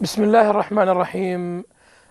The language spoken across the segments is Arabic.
بسم الله الرحمن الرحيم.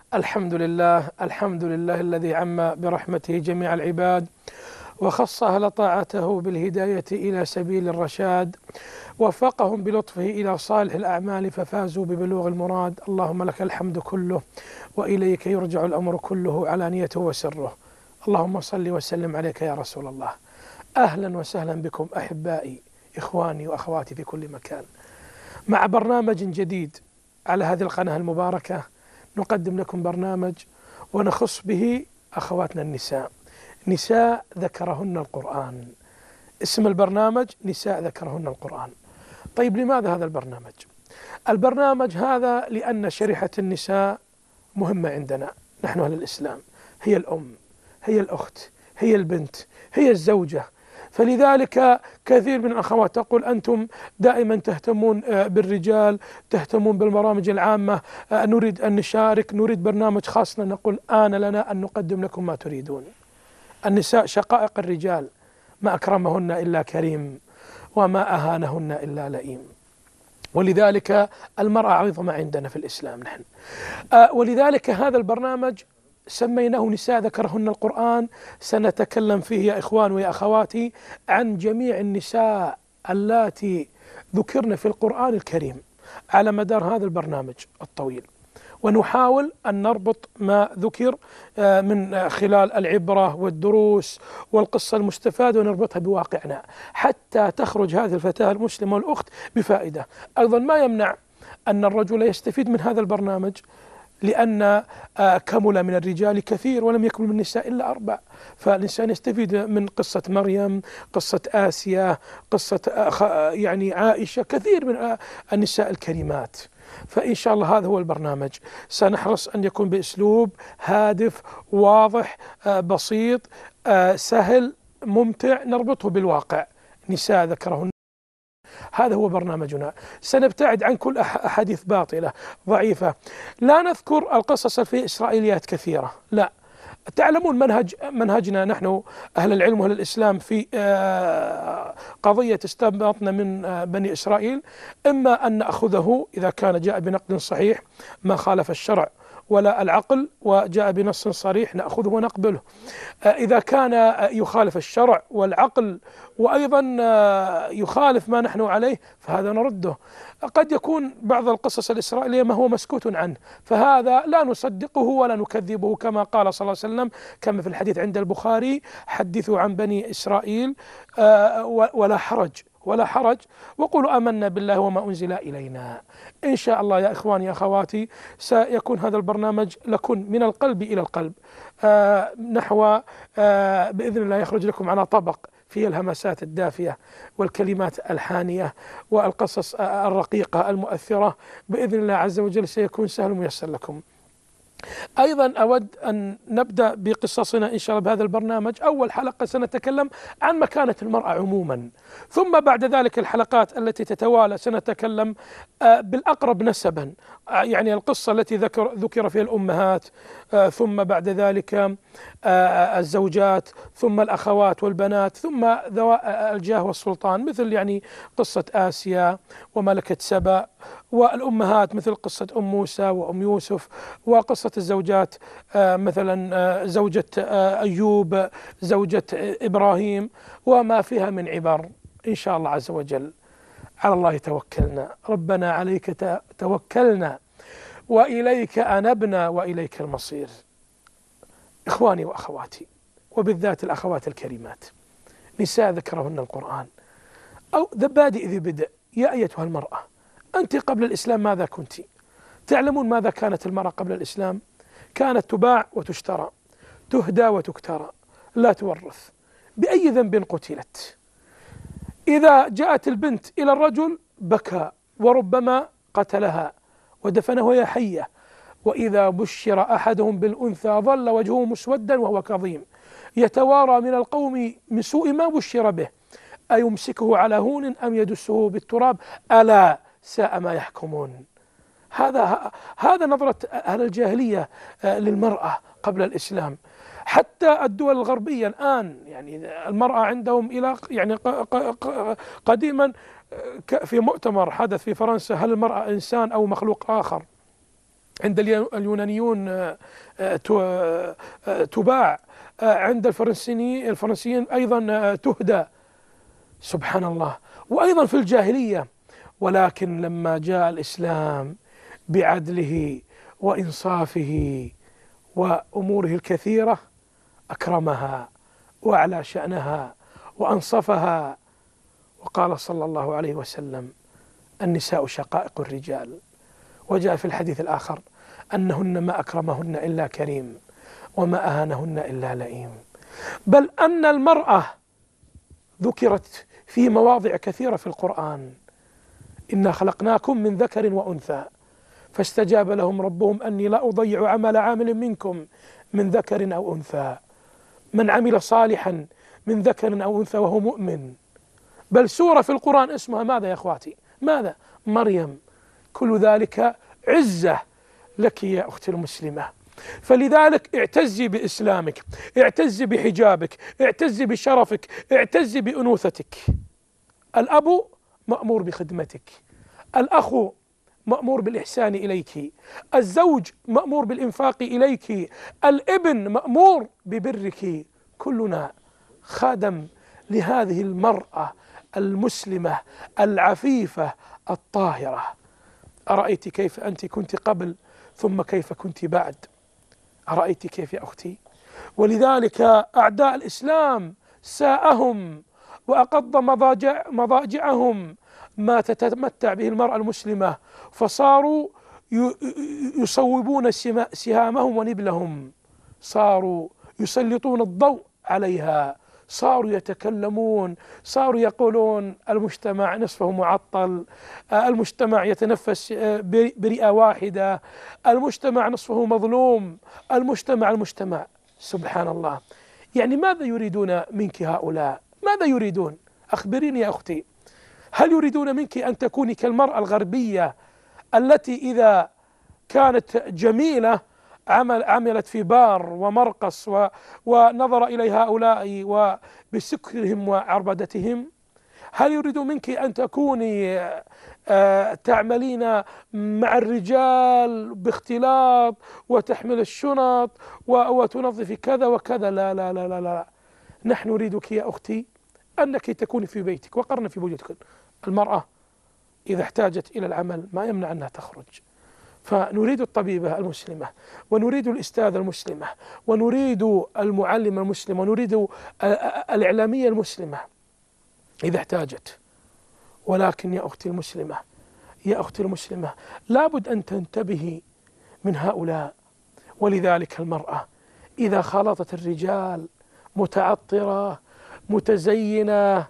الحمد لله الذي عم برحمته جميع العباد وخص أهل طاعته بالهداية إلى سبيل الرشاد، وفقهم بلطفه إلى صالح الأعمال ففازوا ببلوغ المراد. اللهم لك الحمد كله وإليك يرجع الأمر كله علانيته وسره. اللهم صل وسلم عليك يا رسول الله. أهلا وسهلا بكم أحبائي إخواني وأخواتي في كل مكان مع برنامج جديد على هذه القناة المباركة. نقدم لكم برنامج ونخص به أخواتنا النساء، نساء ذكرهن القرآن. اسم البرنامج نساء ذكرهن القرآن. طيب، لماذا هذا البرنامج؟ البرنامج هذا لأن شريحة النساء مهمة عندنا نحن أهل الإسلام، هي الأم، هي الأخت، هي البنت، هي الزوجة. فلذلك كثير من الأخوات تقول أنتم دائما تهتمون بالرجال، تهتمون بالبرامج العامة، نريد أن نشارك، نريد برنامج خاص. نقول آن لنا أن نقدم لكم ما تريدون. النساء شقائق الرجال، ما أكرمهن إلا كريم وما أهانهن إلا لئيم. ولذلك المرأة عظمى عندنا في الإسلام نحن. ولذلك هذا البرنامج سميناه نساء ذكرهن القرآن. سنتكلم فيه يا إخوان ويا أخواتي عن جميع النساء اللاتي ذكرن في القرآن الكريم على مدار هذا البرنامج الطويل، ونحاول أن نربط ما ذكر من خلال العبرة والدروس والقصة المستفادة ونربطها بواقعنا حتى تخرج هذه الفتاة المسلمة والأخت بفائدة. أيضا ما يمنع أن الرجل يستفيد من هذا البرنامج، لأن كمل من الرجال كثير ولم يكمل من النساء إلا 4. فالإنسان يستفيد من قصة مريم، قصة آسيا، قصة يعني عائشة، كثير من النساء الكريمات. فإن شاء الله هذا هو البرنامج. سنحرص أن يكون بأسلوب هادف واضح بسيط سهل ممتع، نربطه بالواقع. نساء ذكرهن، هذا هو برنامجنا. سنبتعد عن كل أحاديث باطلة ضعيفة. لا نذكر القصص في إسرائيليات كثيرة، لا. تعلمون منهجنا نحن أهل العلم وأهل الإسلام في قضية استنباطنا من بني إسرائيل، إما أن نأخذه إذا كان جاء بنقد صحيح ما خالف الشرع ولا العقل وجاء بنص صريح نأخذه ونقبله. إذا كان يخالف الشرع والعقل وأيضا يخالف ما نحن عليه فهذا نرده. قد يكون بعض القصص الإسرائيلية ما هو مسكوت عنه، فهذا لا نصدقه ولا نكذبه، كما قال صلى الله عليه وسلم كما في الحديث عند البخاري: حدثوا عن بني إسرائيل ولا حرج وقولوا آمنا بالله وما أنزل إلينا. إن شاء الله يا إخواني يا أخواتي سيكون هذا البرنامج لكم من القلب إلى القلب، نحو بإذن الله يخرج لكم على طبق فيه الهمسات الدافية والكلمات الحانية والقصص الرقيقة المؤثرة. بإذن الله عز وجل سيكون سهل وميسر لكم. أيضا أود أن نبدأ بقصصنا إن شاء الله بهذا البرنامج. أول حلقة سنتكلم عن مكانة المرأة عموما، ثم بعد ذلك الحلقات التي تتوالى سنتكلم بالأقرب نسبا، يعني القصة التي ذكر فيها الأمهات، ثم بعد ذلك الزوجات، ثم الأخوات والبنات، ثم ذوي الجاه والسلطان، مثل يعني قصة آسيا وملكة سبأ، والأمهات مثل قصة أم موسى وأم يوسف، وقصة الزوجات مثلا زوجة أيوب، زوجة إبراهيم، وما فيها من عبر. إن شاء الله عز وجل على الله توكلنا، ربنا عليك توكلنا وإليك أنبنا وإليك المصير. إخواني وأخواتي، وبالذات الأخوات الكريمات، نساء ذكرهن القرآن. أو بادئ ذي بدء. يا أيتها المرأة، أنت قبل الإسلام ماذا كنت؟ تعلمون ماذا كانت المرأة قبل الإسلام؟ كانت تباع وتشترى، تهدى وتكترى، لا تورث. بأي ذنب قتلت؟ إذا جاءت البنت إلى الرجل بكى وربما قتلها ودفنه وهي حية. وإذا بشر أحدهم بالأنثى ظل وجهه مسودا وهو كظيم يتوارى من القوم من سوء ما بشر به، أيمسكه على هون أم يدسه بالتراب ألا ساء ما يحكمون. هذا نظرة أهل الجاهلية للمرأة قبل الإسلام. حتى الدول الغربية الآن يعني المرأة عندهم إلى يعني قديما في مؤتمر حدث في فرنسا: هل المرأة إنسان أو مخلوق آخر؟ عند اليونانيون تباع، عند الفرنسيين أيضا تهدى، سبحان الله. وأيضا في الجاهلية، ولكن لما جاء الإسلام بعدله وإنصافه وأموره الكثيرة أكرمها وأعلى شأنها وأنصفها، وقال صلى الله عليه وسلم: النساء شقائق الرجال. وجاء في الحديث الآخر أنهن ما أكرمهن إلا كريم وما أهانهن إلا لئيم. بل أن المرأة ذكرت في مواضع كثيرة في القرآن: إنا خلقناكم من ذكر وأنثى فاستجاب لهم ربهم أني لا أضيع عمل عامل منكم من ذكر أو أنثى، من عمل صالحا من ذكر أو أنثى وهو مؤمن. بل سورة في القرآن اسمها ماذا يا أخواتي؟ ماذا؟ مريم. كل ذلك عزة لك يا أختي المسلمة. فلذلك اعتزي بإسلامك، اعتزي بحجابك، اعتزي بشرفك، اعتزي بأنوثتك. الأب مأمور بخدمتك، الأخ مأمور بالإحسان إليك، الزوج مأمور بالإنفاق إليك، الابن مأمور ببرك. كلنا خادم لهذه المرأة المسلمة العفيفة الطاهرة. أرأيت كيف أنت كنت قبل ثم كيف كنت بعد؟ أرأيت كيف يا أختي؟ ولذلك أعداء الإسلام ساءهم وأقض مضاجعهم ما تتمتع به المرأة المسلمة، فصاروا يصوبون سهامهم ونبلهم، صاروا يسلطون الضوء عليها، صاروا يتكلمون، صاروا يقولون المجتمع نصفه معطل، المجتمع يتنفس برئة واحدة، المجتمع نصفه مظلوم، المجتمع. سبحان الله. يعني ماذا يريدون منك هؤلاء؟ ماذا يريدون؟ أخبريني يا أختي. هل يريدون منك أن تكوني كالمرأة الغربية التي إذا كانت جميلة عملت في بار ومرقص ونظر إلى هؤلاء وبسكرهم وعربدتهم؟ هل يريدون منك أن تكوني تعملين مع الرجال باختلاط وتحمل الشنط وتنظفي كذا وكذا؟ لا لا لا لا لا. نحن نريدك يا أختي أنك تكوني في بيتك وقرن في بيوتك. المرأة إذا احتاجت إلى العمل ما يمنع أنها تخرج. فنريد الطبيبة المسلمة، ونريد الأستاذة المسلمة، ونريد المعلمة المسلمة، ونريد الإعلامية المسلمة إذا احتاجت. ولكن يا أختي المسلمة، يا أختي المسلمة، لابد أن تنتبهي من هؤلاء. ولذلك المرأة إذا خالطت الرجال متعطرة متزينة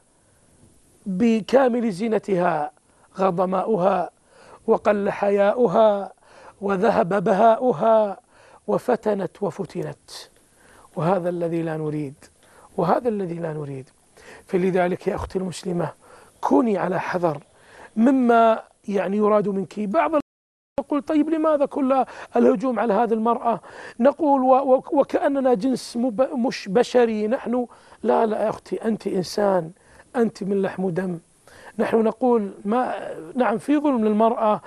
بكامل زينتها غض ماؤها وقل حياؤها وذهب بهاؤها وفتنت وفتنت، وهذا الذي لا نريد، وهذا الذي لا نريد. فلذلك يا أختي المسلمة كوني على حذر مما يراد منك. بعض نقول طيب لماذا كل الهجوم على هذه المرأة؟ نقول وكأننا جنس مش بشري نحن. لا لا يا أختي، أنت إنسان، أنت من لحم ودم. نحن نقول نعم في ظلم للمرأة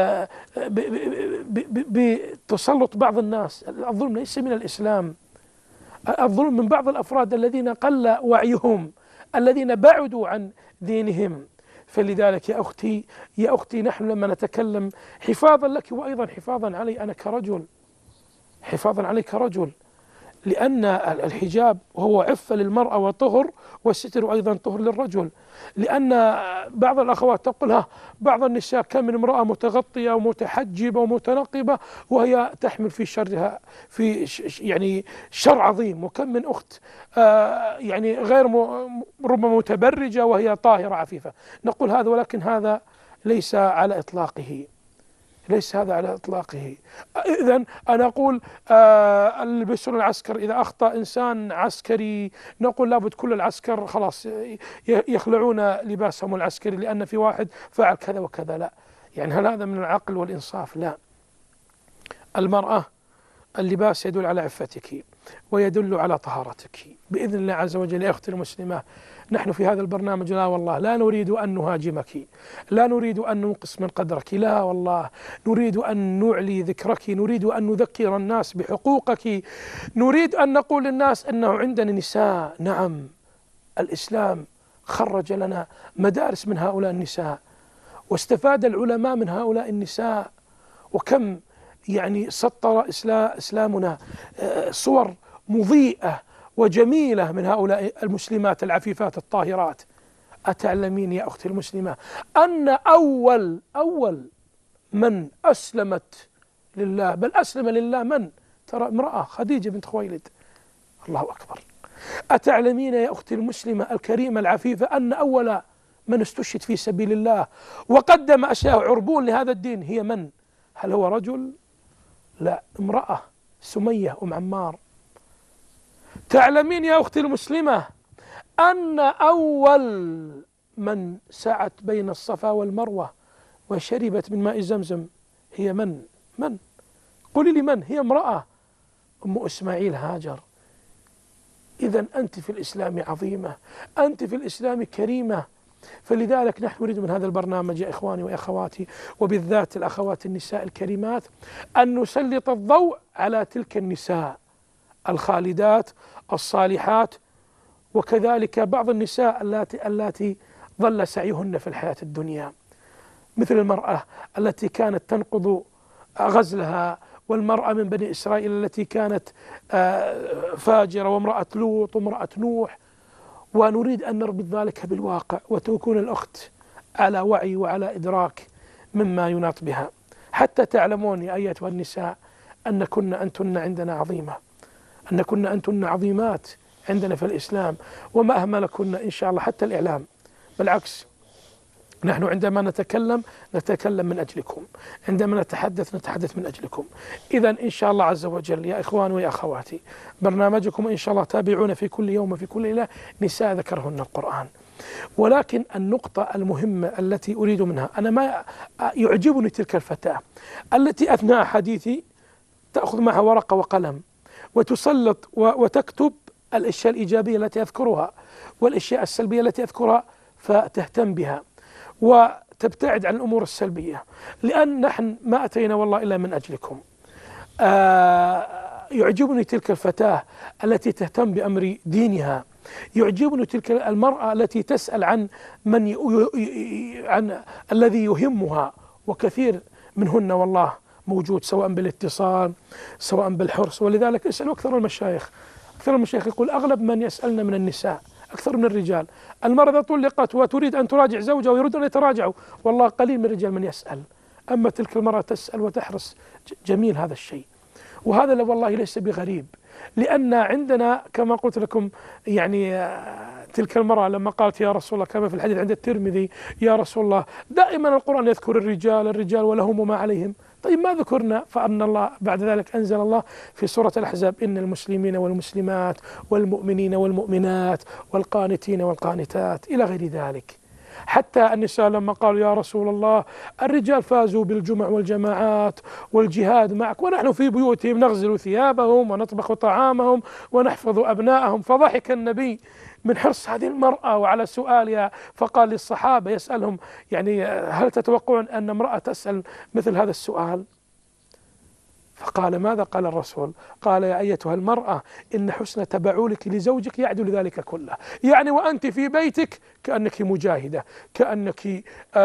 بتسلط بعض الناس. الظلم ليس من الإسلام، الظلم من بعض الأفراد الذين قل وعيهم، الذين بعدوا عن دينهم. فلذلك يا أختي نحن لما نتكلم حفاظا لك وأيضا حفاظا علي أنا كرجل، حفاظا علي كرجل، لأن الحجاب هو عفة للمرأة وطهر، والستر أيضا طهر للرجل. لأن بعض الأخوات تقولها بعض النساء كم من امرأة متغطية ومتحجبة ومتنقبة وهي تحمل في شرها في شر عظيم، وكم من أخت غير ربما متبرجة وهي طاهرة عفيفة. نقول هذا، ولكن هذا ليس على إطلاقه، ليس هذا على إطلاقه. إذن أنا أقول البسون العسكر، إذا أخطأ إنسان عسكري نقول لابد كل العسكر خلاص يخلعون لباسهم العسكري لأن في واحد فعل كذا وكذا. لا، هل هذا من العقل والإنصاف؟ لا. المرأة اللباس يدل على عفتك ويدل على طهارتك بإذن الله عز وجل. يا أختي المسلمة، نحن في هذا البرنامج لا والله لا نريد أن نهاجمك، لا نريد أن ننقص من قدرك، لا والله نريد أن نعلي ذكرك، نريد أن نذكر الناس بحقوقك، نريد أن نقول للناس أنه عندنا نساء. نعم، الإسلام خرج لنا مدارس من هؤلاء النساء، واستفاد العلماء من هؤلاء النساء، وكم يعني سطر إسلامنا صور مضيئة وجميلة من هؤلاء المسلمات العفيفات الطاهرات. أتعلمين يا أختي المسلمة أن أول من أسلمت لله، بل أسلم لله من؟ ترى امرأة خديجة بنت خويلد. الله أكبر. أتعلمين يا أختي المسلمة الكريمة العفيفة أن أول من استشهد في سبيل الله وقدم أشياء عربون لهذا الدين هي من؟ هل هو رجل؟ لا، امرأة، سمية أم عمار. تعلمين يا أختي المسلمة أن أول من سعت بين الصفا والمروة وشربت من ماء زمزم هي من؟ قولي لي من؟ هي امرأة، أم إسماعيل هاجر. إذن أنت في الإسلام عظيمة، أنت في الإسلام كريمة. فلذلك نحن نريد من هذا البرنامج يا إخواني وأخواتي، وبالذات الأخوات النساء الكريمات، أن نسلط الضوء على تلك النساء الخالدات الصالحات، وكذلك بعض النساء اللاتي ضل سعيهن في الحياة الدنيا، مثل المرأة التي كانت تنقض غزلها، والمرأة من بني إسرائيل التي كانت فاجرة، وامرأة لوط وامرأة نوح. ونريد أن نربط ذلك بالواقع، وتكون الأخت على وعي وعلى إدراك مما يناط بها، حتى تعلمون يا أيتها النساء أنكن أنتن عندنا عظيمة، أنكن أنتن عظيمات عندنا في الإسلام، وما أهملكن إن شاء الله حتى الإعلام. بالعكس، نحن عندما نتكلم من أجلكم، عندما نتحدث من أجلكم. إذن إن شاء الله عز وجل يا إخوان ويا أخواتي، برنامجكم إن شاء الله تابعون في كل يوم وفي كل ليلة نساء ذكرهن القرآن. ولكن النقطة المهمة التي أريد منها، أنا ما يعجبني تلك الفتاة التي أثناء حديثي تأخذ معها ورقة وقلم وتسلط وتكتب الأشياء الإيجابية التي أذكرها والأشياء السلبية التي أذكرها، فتهتم بها وتبتعد عن الأمور السلبية، لأن نحن ما أتينا والله إلا من أجلكم. يعجبني تلك الفتاة التي تهتم بأمر دينها، يعجبني تلك المرأة التي تسأل عن عن الذي يهمها، وكثير منهن والله موجود، سواء بالاتصال سواء بالحرص. ولذلك اسألوا أكثر المشايخ يقول أغلب من يسألنا من النساء أكثر من الرجال. المرأة إذا طلقت وتريد أن تراجع زوجها ويريد أن يتراجعوا، والله قليل من الرجال من يسأل، أما تلك المرأة تسأل وتحرص. جميل هذا الشيء، وهذا والله ليس بغريب، لأن عندنا كما قلت لكم يعني تلك المرأة لما قالت يا رسول الله كما في الحديث عند الترمذي، يا رسول الله دائما القرآن يذكر الرجال ولهم وما عليهم، طيب ما ذكرنا؟ فأن الله بعد ذلك أنزل الله في سورة الأحزاب إن المسلمين والمسلمات والمؤمنين والمؤمنات والقانتين والقانتات إلى غير ذلك. حتى النساء لما قالوا يا رسول الله الرجال فازوا بالجمع والجماعات والجهاد معك ونحن في بيوتهم نغزل ثيابهم ونطبخ طعامهم ونحفظ أبناءهم، فضحك النبي من حرص هذه المرأة وعلى سؤالها، فقال للصحابة يسألهم يعني هل تتوقعون أن امرأة تسأل مثل هذا السؤال؟ فقال ماذا قال الرسول؟ قال يا أيتها المرأة إن حسن تبعولك لزوجك يعدل ذلك كله، يعني وأنت في بيتك كأنك مجاهدة، كأنك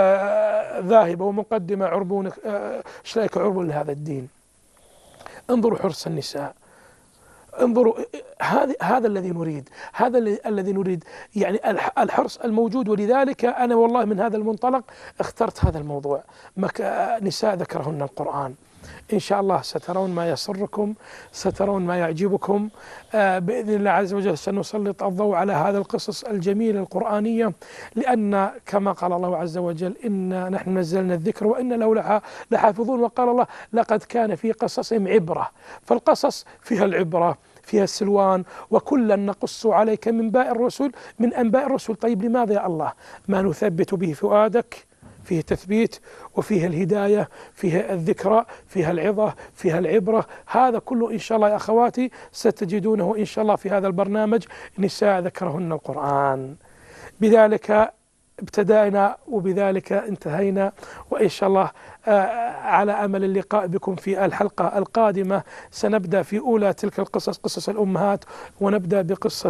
ذاهبة ومقدمة عربونك شريك عربون لهذا الدين. انظروا حرص النساء، انظروا، هذا الذي نريد، هذا الذي نريد، يعني الحرص الموجود. ولذلك أنا والله من هذا المنطلق اخترت هذا الموضوع، نساء ذكرهن القرآن. إن شاء الله سترون ما يسركم، سترون ما يعجبكم بإذن الله عز وجل. سنسلط الضوء على هذا القصص الجميلة القرآنية، لأن كما قال الله عز وجل إنا نحن نزلنا الذكر وإن له لحافظون. وقال الله لقد كان في قصصهم عبرة، فالقصص فيها العبرة، فيها السلوان، وكلا نقص عليك من أنباء الرسل. طيب لماذا يا الله؟ ما نثبت به فؤادك، فيه تثبيت وفيه الهداية، فيه الذكرى، فيها العظة، فيها العبرة. هذا كله إن شاء الله يا أخواتي ستجدونه إن شاء الله في هذا البرنامج نساء ذكرهن القرآن. بذلك ابتدأنا وبذلك انتهينا، وإن شاء الله على أمل اللقاء بكم في الحلقة القادمة. سنبدأ في أولى تلك القصص، قصص الأمهات، ونبدأ بقصة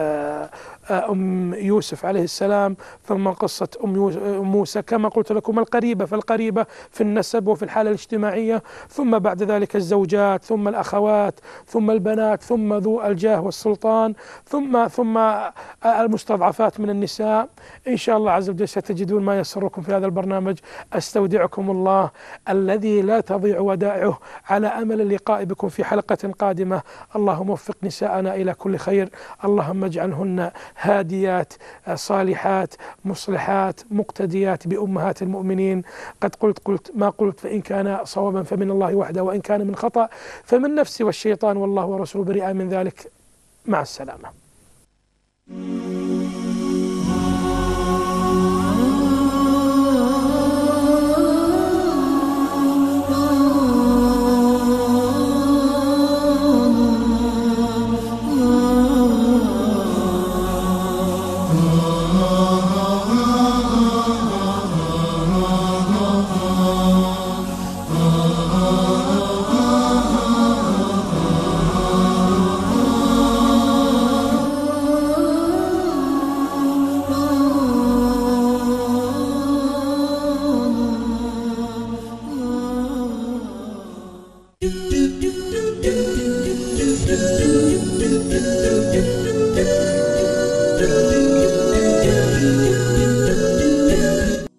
أم يوسف عليه السلام، ثم قصة أم موسى كما قلت لكم القريبة فالقريبة في النسب وفي الحالة الاجتماعية، ثم بعد ذلك الزوجات، ثم الأخوات، ثم البنات، ثم ذو الجاه والسلطان، ثم المستضعفات من النساء. إن شاء الله عز وجل ستجدون ما يسركم في هذا البرنامج. أستودعكم الله الذي لا تضيع ودائعه، على أمل اللقاء بكم في حلقة قادمة. اللهم وفق نساءنا إلى كل خير، اللهم اجعلهن هاديات صالحات مصلحات مقتديات بأمهات المؤمنين. قد قلت ما قلت، فإن كان صوابا فمن الله وحده، وإن كان من خطأ فمن نفسي والشيطان، والله ورسوله بريئا من ذلك. مع السلامة.